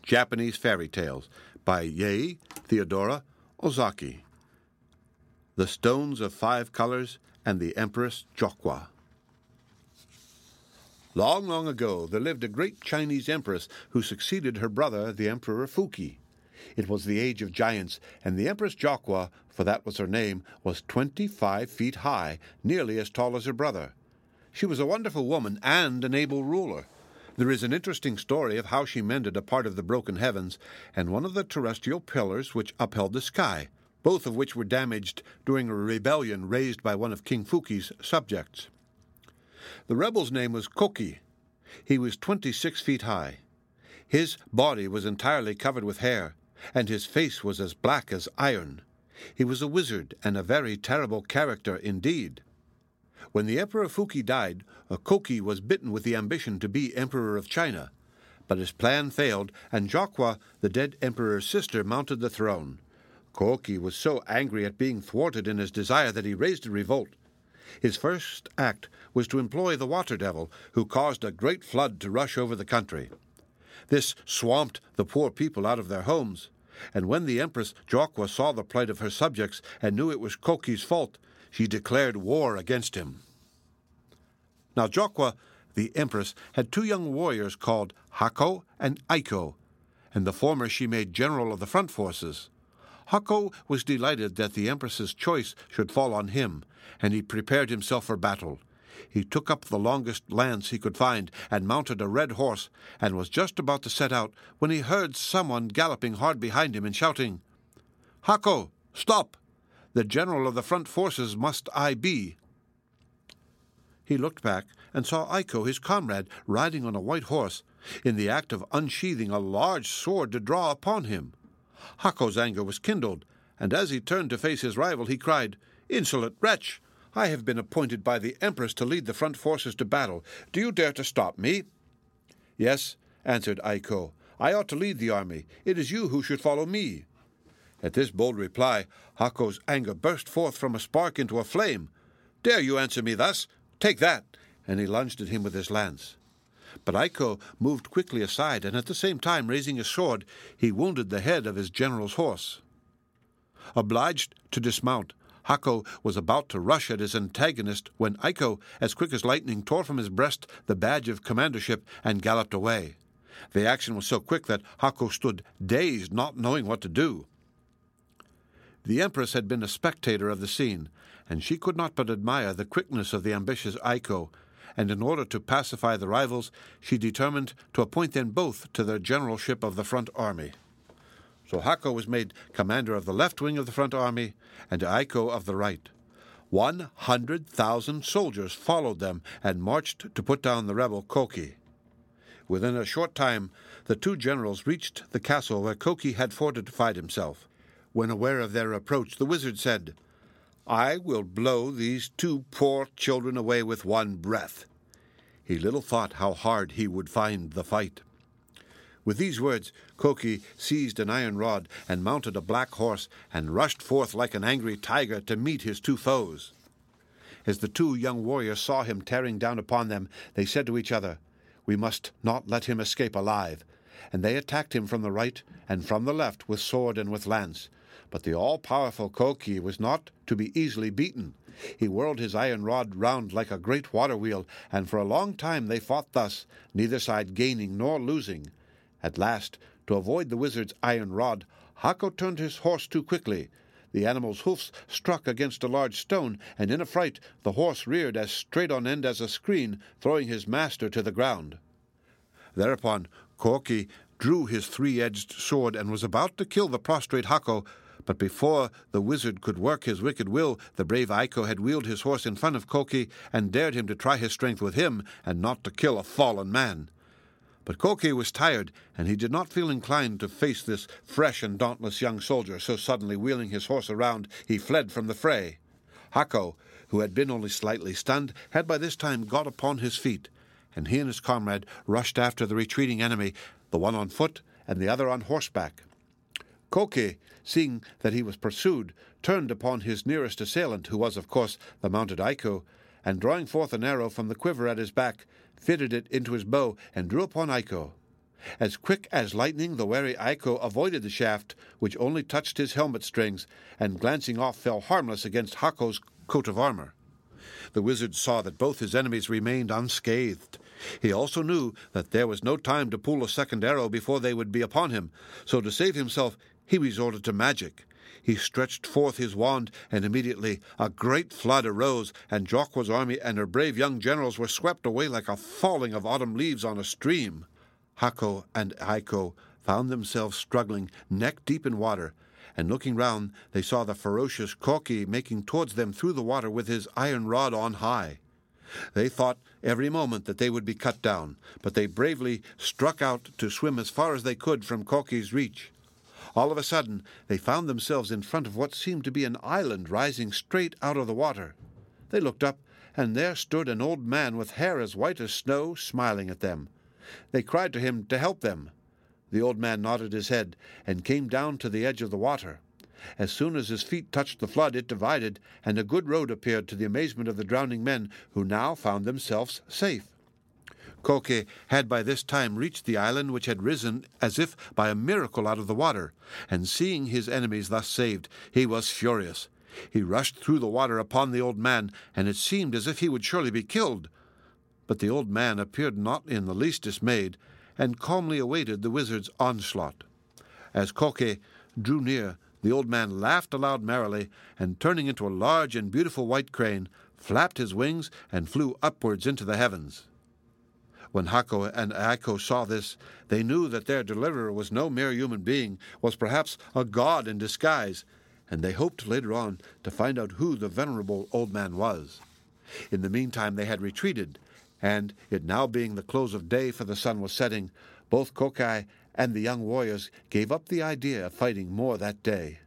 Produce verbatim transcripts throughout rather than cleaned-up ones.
Japanese Fairy Tales by Yae Theodora Ozaki. The Stones of Five Colors and the Empress Jokwa. Long, long ago, there lived a great Chinese empress who succeeded her brother, the Emperor Fuki. It was the age of giants, and the Empress Jokwa, for that was her name, was twenty-five feet high, nearly as tall as her brother. She was a wonderful woman and an able ruler. There is an interesting story of how she mended a part of the broken heavens and one of the terrestrial pillars which upheld the sky, both of which were damaged during a rebellion raised by one of King Fuki's subjects. The rebel's name was Koki. He was twenty-six feet high. His body was entirely covered with hair, and his face was as black as iron. He was a wizard and a very terrible character indeed. When the Emperor Fuki died, Koki was bitten with the ambition to be Emperor of China. But his plan failed, and Jokwa, the dead emperor's sister, mounted the throne. Koki was so angry at being thwarted in his desire that he raised a revolt. His first act was to employ the water devil, who caused a great flood to rush over the country. This swamped the poor people out of their homes, and when the Empress Jokwa saw the plight of her subjects and knew it was Koki's fault, she declared war against him. Now Jokwa, the Empress, had two young warriors called Hako and Aiko, and the former she made general of the front forces. Hako was delighted that the Empress's choice should fall on him, and he prepared himself for battle. He took up the longest lance he could find and mounted a red horse, and was just about to set out when he heard someone galloping hard behind him and shouting, "Hako, stop! The general of the front forces must I be." He looked back and saw Aiko, his comrade, riding on a white horse, in the act of unsheathing a large sword to draw upon him. Hako's anger was kindled, and as he turned to face his rival, he cried, "Insolent wretch! I have been appointed by the Empress to lead the front forces to battle. Do you dare to stop me?" "Yes," answered Aiko. "I ought to lead the army. It is you who should follow me." At this bold reply, Hako's anger burst forth from a spark into a flame. "Dare you answer me thus? Take that!" And he lunged at him with his lance. But Aiko moved quickly aside, and at the same time, raising his sword, he wounded the head of his general's horse. Obliged to dismount, Hako was about to rush at his antagonist when Aiko, as quick as lightning, tore from his breast the badge of commandership and galloped away. The action was so quick that Hako stood dazed, not knowing what to do. The Empress had been a spectator of the scene, and she could not but admire the quickness of the ambitious Aiko, and in order to pacify the rivals, she determined to appoint them both to the generalship of the front army. So Hako was made commander of the left wing of the front army, and Aiko of the right. One hundred thousand soldiers followed them and marched to put down the rebel Koki. Within a short time, the two generals reached the castle where Koki had fortified himself. When aware of their approach, the wizard said, "I will blow these two poor children away with one breath." He little thought how hard he would find the fight. With these words, Koki seized an iron rod and mounted a black horse and rushed forth like an angry tiger to meet his two foes. As the two young warriors saw him tearing down upon them, they said to each other, "We must not let him escape alive." And they attacked him from the right and from the left with sword and with lance. But the all-powerful Koki was not to be easily beaten. He whirled his iron rod round like a great water-wheel, and for a long time they fought thus, neither side gaining nor losing. At last, to avoid the wizard's iron rod, Hako turned his horse too quickly. The animal's hoofs struck against a large stone, and in a fright the horse reared as straight on end as a screen, throwing his master to the ground. Thereupon Koki drew his three-edged sword and was about to kill the prostrate Hako, but before the wizard could work his wicked will, the brave Aiko had wheeled his horse in front of Koki and dared him to try his strength with him and not to kill a fallen man. But Koki was tired, and he did not feel inclined to face this fresh and dauntless young soldier, so suddenly wheeling his horse around, he fled from the fray. Hako, who had been only slightly stunned, had by this time got upon his feet, and he and his comrade rushed after the retreating enemy, the one on foot and the other on horseback. Koki, seeing that he was pursued, turned upon his nearest assailant, who was, of course, the mounted Aiko, and drawing forth an arrow from the quiver at his back, fitted it into his bow, and drew upon Aiko. As quick as lightning, the wary Aiko avoided the shaft, which only touched his helmet strings, and glancing off fell harmless against Hako's coat of armor. The wizard saw that both his enemies remained unscathed. He also knew that there was no time to pull a second arrow before they would be upon him, so to save himself he resorted to magic. He stretched forth his wand, and immediately a great flood arose, and Jokwa's army and her brave young generals were swept away like a falling of autumn leaves on a stream. Hako and Aiko found themselves struggling neck-deep in water, and looking round they saw the ferocious Koki making towards them through the water with his iron rod on high. They thought every moment that they would be cut down, but they bravely struck out to swim as far as they could from Koki's reach. All of a sudden they found themselves in front of what seemed to be an island rising straight out of the water. They looked up, and there stood an old man with hair as white as snow, smiling at them. They cried to him to help them. The old man nodded his head and came down to the edge of the water. As soon as his feet touched the flood, it divided, and a good road appeared, to the amazement of the drowning men, who now found themselves safe. Koki had by this time reached the island, which had risen as if by a miracle out of the water, and seeing his enemies thus saved, he was furious. He rushed through the water upon the old man, and it seemed as if he would surely be killed. But the old man appeared not in the least dismayed, and calmly awaited the wizard's onslaught. As Koki drew near, the old man laughed aloud merrily, and turning into a large and beautiful white crane, flapped his wings and flew upwards into the heavens. When Hako and Aiko saw this, they knew that their deliverer was no mere human being, was perhaps a god in disguise, and they hoped later on to find out who the venerable old man was. In the meantime they had retreated, and, it now being the close of day, for the sun was setting, both Koki and the young warriors gave up the idea of fighting more that day.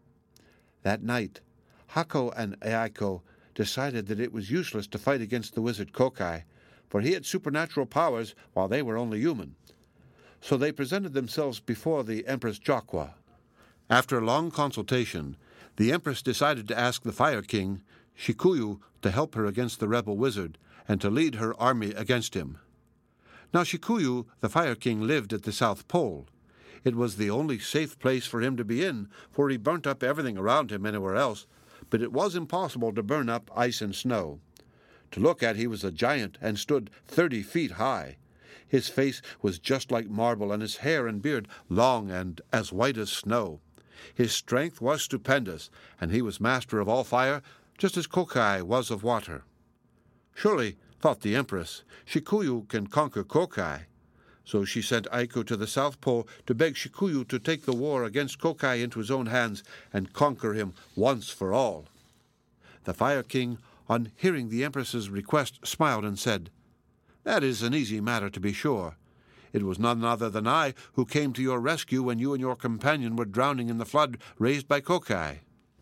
That night, Hako and Aiko decided that it was useless to fight against the wizard Koki, for he had supernatural powers while they were only human. So they presented themselves before the Empress Jokwa. After a long consultation, the Empress decided to ask the Fire King, Shikuyu, to help her against the rebel wizard, and to lead her army against him. Now Shikuyu, the Fire King, lived at the South Pole. It was the only safe place for him to be in, for he burnt up everything around him anywhere else, but it was impossible to burn up ice and snow. To look at, he was a giant, and stood thirty feet high. His face was just like marble, and his hair and beard long and as white as snow. His strength was stupendous, and he was master of all fire, just as Koki was of water. Surely, thought the Empress, Shikuyu can conquer Koki. So she sent Aiko to the South Pole to beg Shikuyu to take the war against Koki into his own hands and conquer him once for all. The Fire King, on hearing the Empress's request, smiled and said, "That is an easy matter, to be sure. It was none other than I who came to your rescue when you and your companion were drowning in the flood raised by Koki."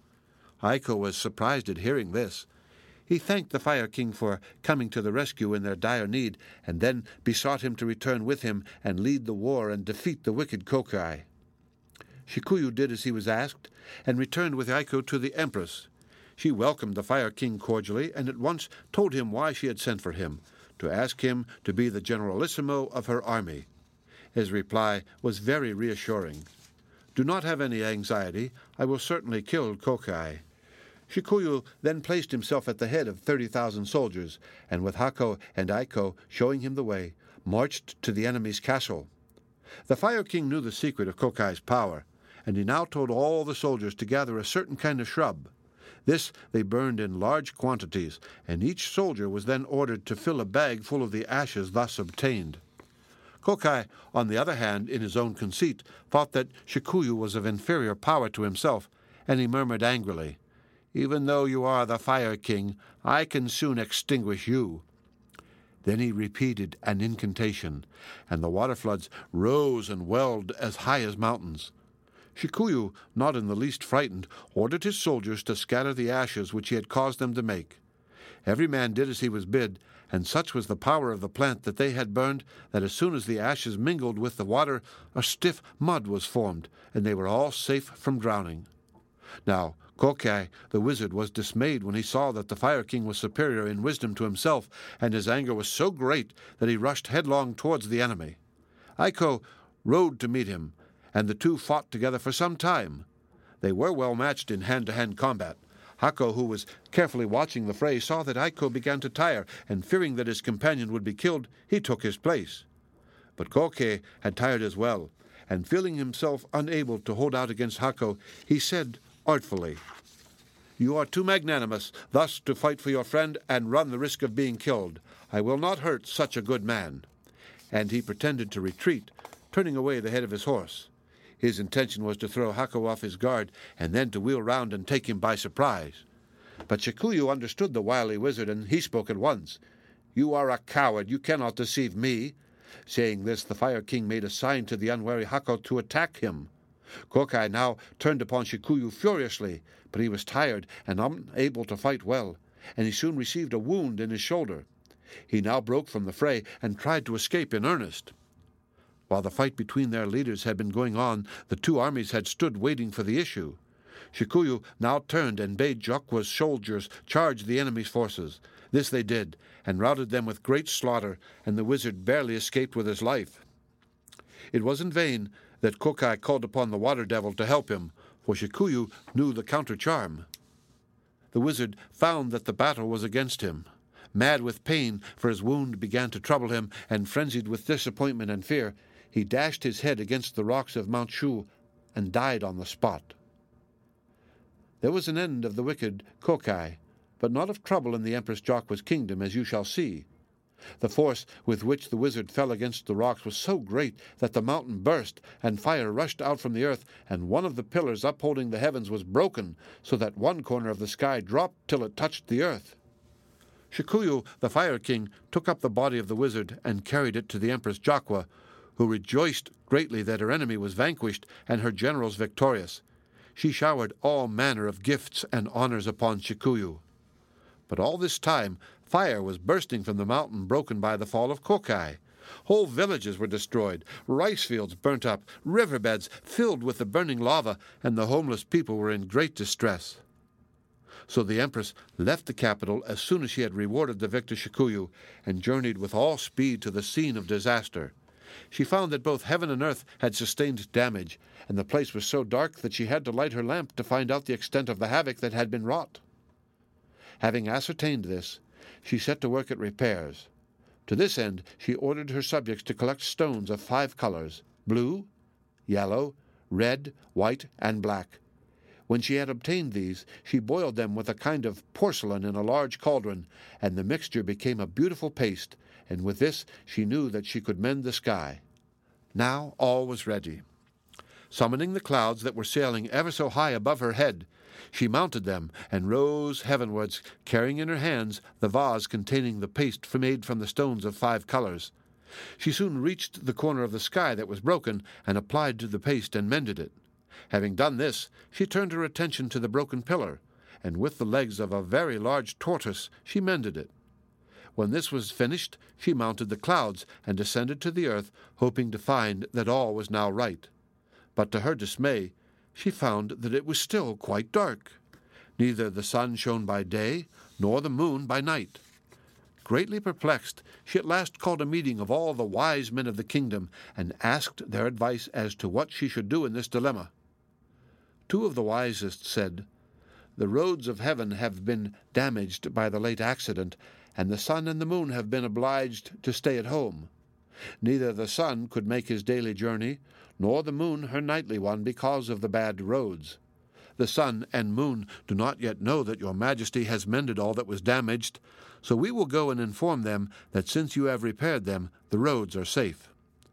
Aiko was surprised at hearing this. He thanked the Fire King for coming to the rescue in their dire need, and then besought him to return with him and lead the war and defeat the wicked Koki. Shikuyu did as he was asked, and returned with Aiko to the Empress. She welcomed the Fire King cordially, and at once told him why she had sent for him, to ask him to be the generalissimo of her army. His reply was very reassuring. "Do not have any anxiety. I will certainly kill Koki." Shikuyu then placed himself at the head of thirty thousand soldiers, and with Hako and Aiko showing him the way, marched to the enemy's castle. The Fire King knew the secret of Koki's power, and he now told all the soldiers to gather a certain kind of shrub. This they burned in large quantities, and each soldier was then ordered to fill a bag full of the ashes thus obtained. Koki, on the other hand, in his own conceit, thought that Shikuyu was of inferior power to himself, and he murmured angrily, "Even though you are the Fire King, I can soon extinguish you." Then he repeated an incantation, and the water floods rose and welled as high as mountains. Shikuyu, not in the least frightened, ordered his soldiers to scatter the ashes which he had caused them to make. Every man did as he was bid, and such was the power of the plant that they had burned that as soon as the ashes mingled with the water, a stiff mud was formed, and they were all safe from drowning. Now Koki, the wizard, was dismayed when he saw that the Fire King was superior in wisdom to himself, and his anger was so great that he rushed headlong towards the enemy. Aiko rode to meet him, and the two fought together for some time. They were well matched in hand-to-hand combat. Hako, who was carefully watching the fray, saw that Aiko began to tire, and fearing that his companion would be killed, he took his place. But Koke had tired as well, and feeling himself unable to hold out against Hako, he said artfully, "You are too magnanimous thus to fight for your friend and run the risk of being killed. I will not hurt such a good man." And he pretended to retreat, turning away the head of his horse. His intention was to throw Hako off his guard and then to wheel round and take him by surprise. But Shikuyu understood the wily wizard, and he spoke at once. "You are a coward. You cannot deceive me." Saying this, the Fire King made a sign to the unwary Hako to attack him. Kokai now turned upon Shikuyu furiously, but he was tired and unable to fight well, and he soon received a wound in his shoulder. He now broke from the fray and tried to escape in earnest. While the fight between their leaders had been going on, the two armies had stood waiting for the issue. Shikuyu now turned and bade Jokwa's soldiers charge the enemy's forces. This they did, and routed them with great slaughter, and the wizard barely escaped with his life. It was in vain that Kokai called upon the water devil to help him, for Shikuyu knew the counter-charm. The wizard found that the battle was against him. Mad with pain, for his wound began to trouble him, and frenzied with disappointment and fear, he dashed his head against the rocks of Mount Shu and died on the spot. There was an end of the wicked Kokai, but not of trouble in the Empress Jokwa's kingdom, as you shall see. The force with which the wizard fell against the rocks was so great that the mountain burst, and fire rushed out from the earth, and one of the pillars upholding the heavens was broken, so that one corner of the sky dropped till it touched the earth. Shikuyu, the Fire King, took up the body of the wizard and carried it to the Empress Jokwa, who rejoiced greatly that her enemy was vanquished and her generals victorious. She showered all manner of gifts and honors upon Shikuyu. But all this time fire was bursting from the mountain broken by the fall of Kokai. Whole villages were destroyed, rice fields burnt up, riverbeds filled with the burning lava, and the homeless people were in great distress. So the Empress left the capital as soon as she had rewarded the victor Shikuyu, and journeyed with all speed to the scene of disaster. She found that both heaven and earth had sustained damage, and the place was so dark that she had to light her lamp to find out the extent of the havoc that had been wrought. Having ascertained this, she set to work at repairs. To this end she ordered her subjects to collect stones of five colors, blue, yellow, red, white, and black. When she had obtained these, she boiled them with a kind of porcelain in a large cauldron, and the mixture became a beautiful paste, and with this she knew that she could mend the sky. Now all was ready. Summoning the clouds that were sailing ever so high above her head, she mounted them and rose heavenwards, carrying in her hands the vase containing the paste made from the stones of five colors. She soon reached the corner of the sky that was broken, and applied to the paste and mended it. Having done this, she turned her attention to the broken pillar, and with the legs of a very large tortoise she mended it. When this was finished, she mounted the clouds and descended to the earth, hoping to find that all was now right. But to her dismay, she found that it was still quite dark. Neither the sun shone by day, nor the moon by night. Greatly perplexed, she at last called a meeting of all the wise men of the kingdom, and asked their advice as to what she should do in this dilemma. Two of the wisest said, "The roads of heaven have been damaged by the late accident, and the sun and the moon have been obliged to stay at home. Neither the sun could make his daily journey, nor the moon her nightly one, because of the bad roads. The sun and moon do not yet know that your majesty has mended all that was damaged, so we will go and inform them that since you have repaired them, the roads are safe."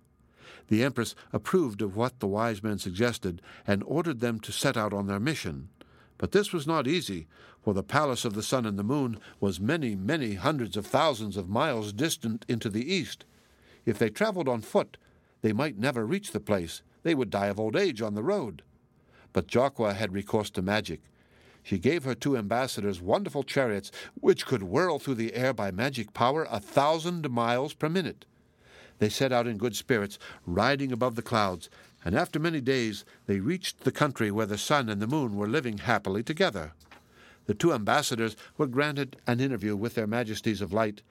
The Empress approved of what the wise men suggested, and ordered them to set out on their mission. But this was not easy, for the palace of the sun and the moon was many, many hundreds of thousands of miles distant into the east. If they traveled on foot, they might never reach the place. They would die of old age on the road. But Jokwa had recourse to magic. She gave her two ambassadors wonderful chariots, which could whirl through the air by magic power a thousand miles per minute. They set out in good spirits, riding above the clouds, and after many days they reached the country where the sun and the moon were living happily together. The two ambassadors were granted an interview with their majesties of light,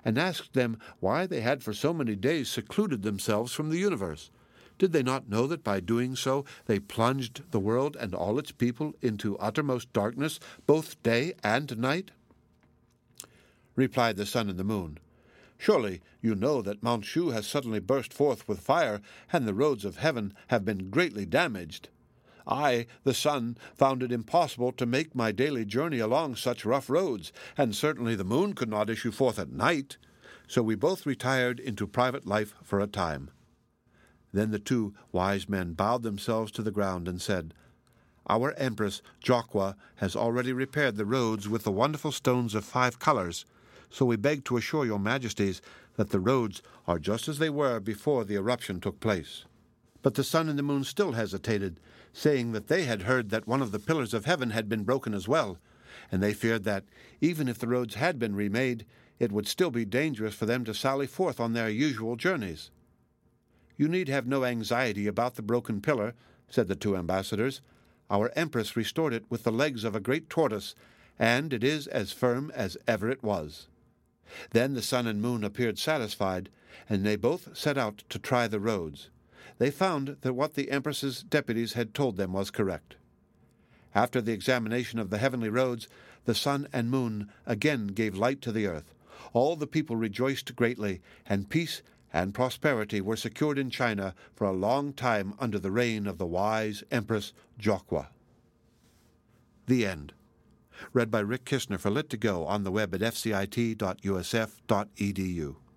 and asked them why they had for so many days secluded themselves from the universe. Did they not know that by doing so they plunged the world and all its people into uttermost darkness, both day and night? Replied the sun and the moon, Surely you know that Mount Shu has suddenly burst forth with fire, and the roads of heaven have been greatly damaged. I, the sun, found it impossible to make my daily journey along such rough roads, and certainly the moon could not issue forth at night. So we both retired into private life for a time. Then the two wise men bowed themselves to the ground and said, Our Empress Jokwa has already repaired the roads with the wonderful stones of five colors, so we beg to assure your majesties that the roads are just as they were before the eruption took place. But the sun and the moon still hesitated, saying that they had heard that one of the pillars of heaven had been broken as well, and they feared that, even if the roads had been remade, it would still be dangerous for them to sally forth on their usual journeys. You need have no anxiety about the broken pillar, said the two ambassadors. Our empress restored it with the legs of a great tortoise, and it is as firm as ever it was. Then the sun and moon appeared satisfied, and they both set out to try the roads. They found that what the empress's deputies had told them was correct. After the examination of the heavenly roads, the sun and moon again gave light to the earth. All the people rejoiced greatly, and peace and prosperity were secured in China for a long time under the reign of the wise Empress Jokwa. The End. Read by Rick Kistner for Lit to Go on the web at f c i t dot u s f dot e d u.